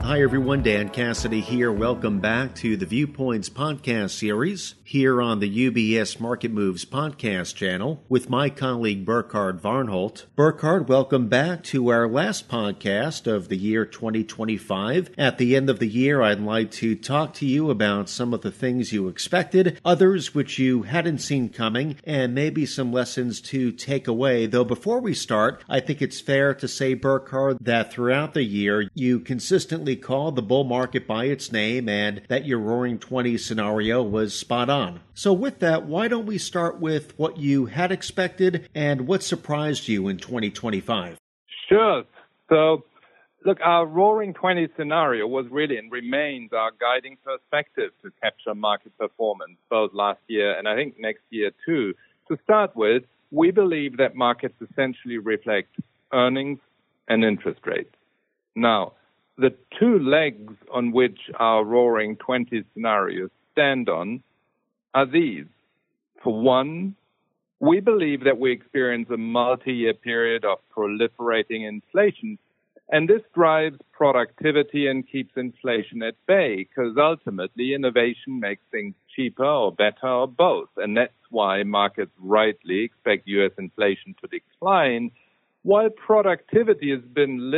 Hi everyone, Dan Cassidy here. Welcome back to the Viewpoints podcast series here on the UBS Market Moves podcast channel with my colleague Burkhard Varnholt. Burkhard, welcome back to our last podcast of the year 2025. At the end of the year, I'd like to talk to you about some of the things you expected, others which you hadn't seen coming, and maybe some lessons to take away. Though before we start, I think it's fair to say, Burkhard, that throughout the year, you consistently called the bull market by its name and that your Roaring '20s scenario was spot on. So with that, why don't we start with what you had expected and what surprised you in 2025? Sure. So, look, our Roaring '20s scenario was really and remains our guiding perspective to capture market performance, both last year and I think next year too. To start with, we believe that markets essentially reflect earnings and interest rates. Now, the two legs on which our Roaring '20s scenarios stand on are these. For one, we believe that we experience a multi-year period of proliferating inflation, and this drives productivity and keeps inflation at bay, because ultimately innovation makes things cheaper or better or both, and that's why markets rightly expect U.S. inflation to decline, while productivity has been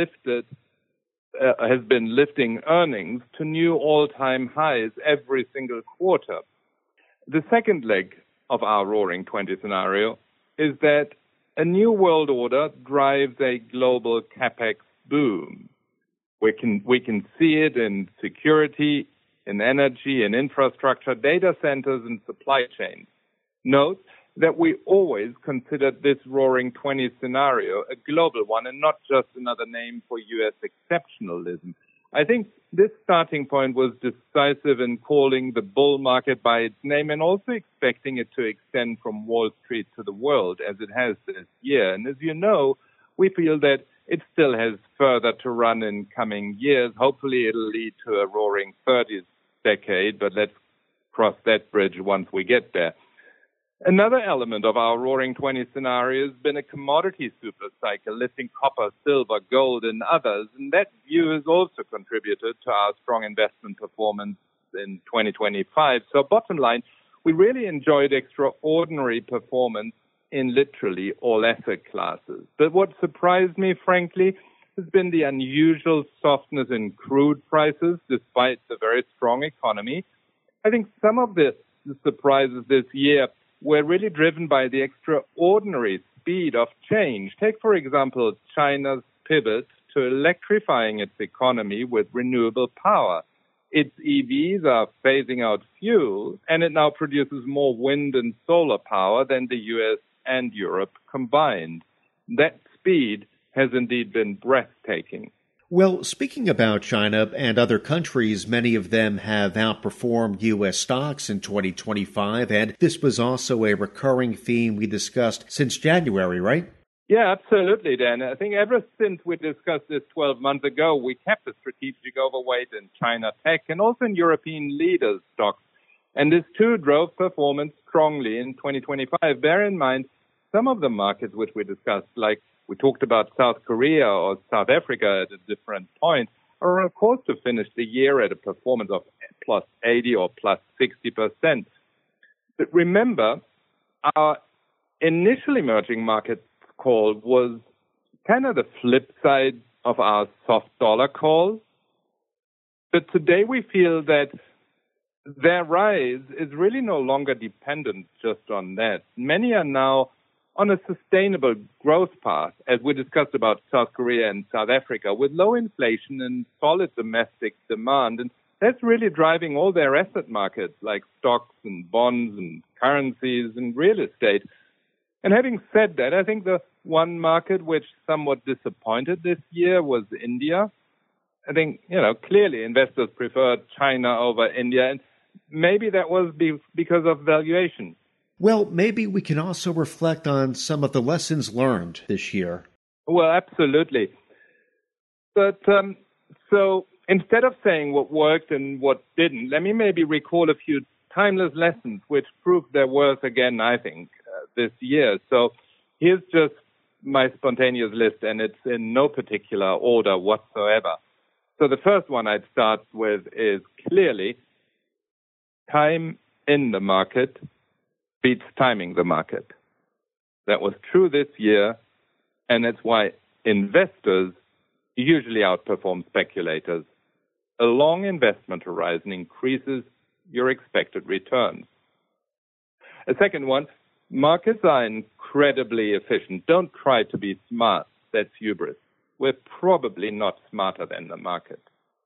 lifting earnings to new all-time highs every single quarter. The second leg of our Roaring '20s scenario is that a new world order drives a global capex boom. We can see it in security, in energy, in infrastructure, data centers, and supply chains. Note that we always considered this Roaring '20s scenario a global one and not just another name for U.S. exceptionalism. I think this starting point was decisive in calling the bull market by its name and also expecting it to extend from Wall Street to the world as it has this year. And as you know, we feel that it still has further to run in coming years. Hopefully it'll lead to a Roaring '30s decade, but let's cross that bridge once we get there. Another element of our Roaring '20s scenario has been a commodity supercycle, lifting copper, silver, gold, and others, and that view has also contributed to our strong investment performance in 2025. So bottom line, we really enjoyed extraordinary performance in literally all asset classes. But what surprised me, frankly, has been the unusual softness in crude prices despite the very strong economy. I think some of the surprises this year were really driven by the extraordinary speed of change. Take, for example, China's pivot to electrifying its economy with renewable power. Its EVs are phasing out fuel, and it now produces more wind and solar power than the US and Europe combined. That speed has indeed been breathtaking. Well, speaking about China and other countries, many of them have outperformed U.S. stocks in 2025, and this was also a recurring theme we discussed since January, right? Yeah, absolutely, Dan. I think ever since we discussed this 12 months ago, we kept a strategic overweight in China tech and also in European leaders' stocks. And this too drove performance strongly in 2025. Bear in mind, some of the markets which we discussed, like we talked about South Korea or South Africa at a different point, are on course to finish the year at a performance of plus 80 or plus 60%. But remember, our initial emerging market call was kind of the flip side of our soft dollar call. But today we feel that their rise is really no longer dependent just on that. Many are now on a sustainable growth path, as we discussed about South Korea and South Africa, with low inflation and solid domestic demand. And that's really driving all their asset markets, like stocks and bonds and currencies and real estate. And having said that, I think the one market which somewhat disappointed this year was India. I think, clearly investors preferred China over India, and maybe that was because of valuation. Well, maybe we can also reflect on some of the lessons learned this year. Well, absolutely. But so instead of saying what worked and what didn't, let me maybe recall a few timeless lessons which proved their worth again, I think, this year. So here's just my spontaneous list, and it's in no particular order whatsoever. So the first one I'd start with is clearly time in the market beats timing the market. That was true this year, and that's why investors usually outperform speculators. A long investment horizon increases your expected returns. A second one, markets are incredibly efficient. Don't try to be smart. That's hubris. We're probably not smarter than the market.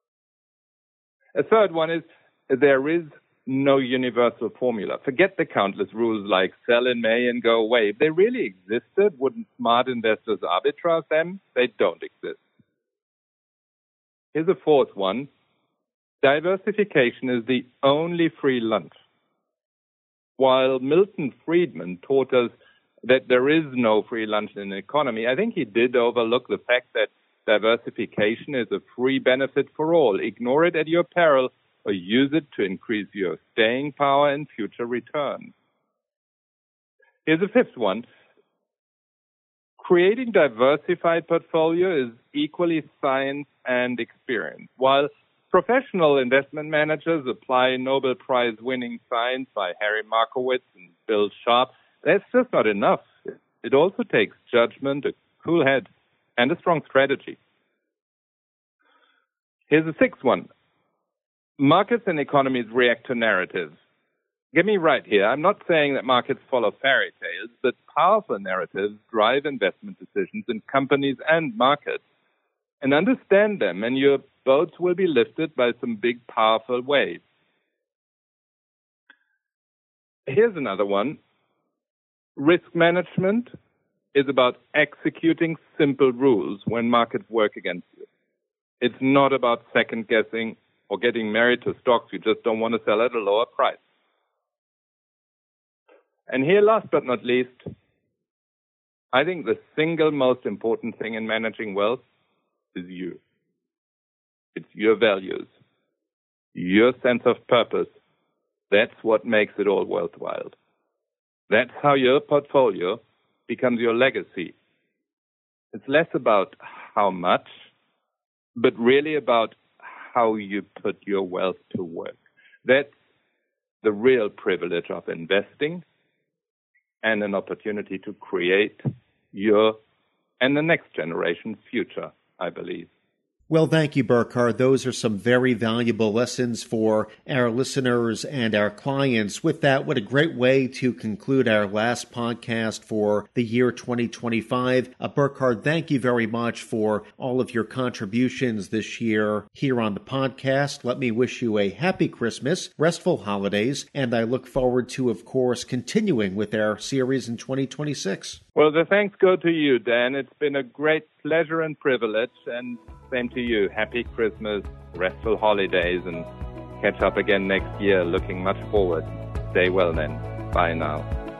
A third one is there is no universal formula. Forget the countless rules like sell in May and go away. If they really existed, wouldn't smart investors arbitrage them? They don't exist. Here's a fourth one. Diversification is the only free lunch. While Milton Friedman taught us that there is no free lunch in the economy, I think he did overlook the fact that diversification is a free benefit for all. Ignore it at your peril or use it to increase your staying power and future returns. Here's a fifth one. Creating diversified portfolio is equally science and experience. While professional investment managers apply Nobel Prize-winning science by Harry Markowitz and Bill Sharp, that's just not enough. It also takes judgment, a cool head, and a strong strategy. Here's a sixth one. Markets and economies react to narratives. Get me right here. I'm not saying that markets follow fairy tales, but powerful narratives drive investment decisions in companies and markets. And understand them, and your boats will be lifted by some big, powerful waves. Here's another one. Risk management is about executing simple rules when markets work against you. It's not about second-guessing or getting married to stocks you just don't want to sell at a lower price. And here, last but not least, I think the single most important thing in managing wealth is you. It's your values, your sense of purpose. That's what makes it all worthwhile. That's how your portfolio becomes your legacy. It's less about how much, but really about how you put your wealth to work. That's the real privilege of investing and an opportunity to create your and the next generation's future, I believe. Well, thank you, Burkhard. Those are some very valuable lessons for our listeners and our clients. With that, what a great way to conclude our last podcast for the year 2025. Burkhard, thank you very much for all of your contributions this year here on the podcast. Let me wish you a happy Christmas, restful holidays, and I look forward to, of course, continuing with our series in 2026. Well, the thanks go to you, Dan. It's been a great pleasure and privilege, and same to you. Happy Christmas, restful holidays, and catch up again next year. Looking much forward. Stay well then. Bye now.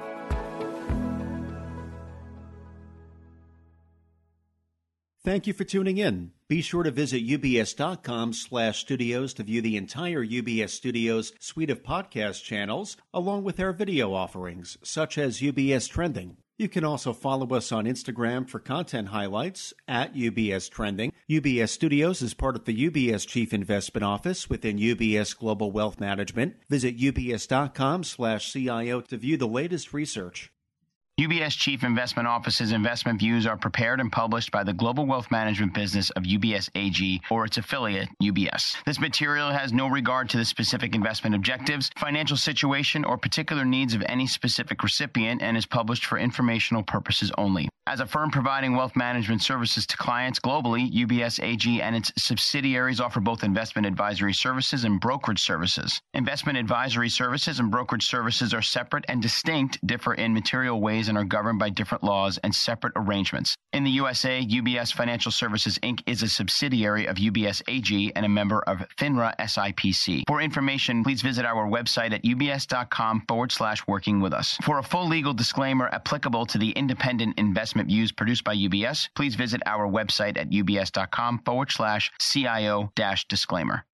Thank you for tuning in. Be sure to visit ubs.com/studios to view the entire UBS Studios suite of podcast channels, along with our video offerings, such as UBS Trending. You can also follow us on Instagram for content highlights at UBS Trending. UBS Studios is part of the UBS Chief Investment Office within UBS Global Wealth Management. Visit ubs.com/CIO to view the latest research. UBS Chief Investment Office's investment views are prepared and published by the global wealth management business of UBS AG or its affiliate, UBS. This material has no regard to the specific investment objectives, financial situation, or particular needs of any specific recipient and is published for informational purposes only. As a firm providing wealth management services to clients globally, UBS AG and its subsidiaries offer both investment advisory services and brokerage services. Investment advisory services and brokerage services are separate and distinct, differ in material ways, and are governed by different laws and separate arrangements. In the USA, UBS Financial Services, Inc. is a subsidiary of UBS AG and a member of FINRA SIPC. For information, please visit our website at ubs.com/working with us. For a full legal disclaimer applicable to the independent investment views produced by UBS, please visit our website at ubs.com/CIO-disclaimer.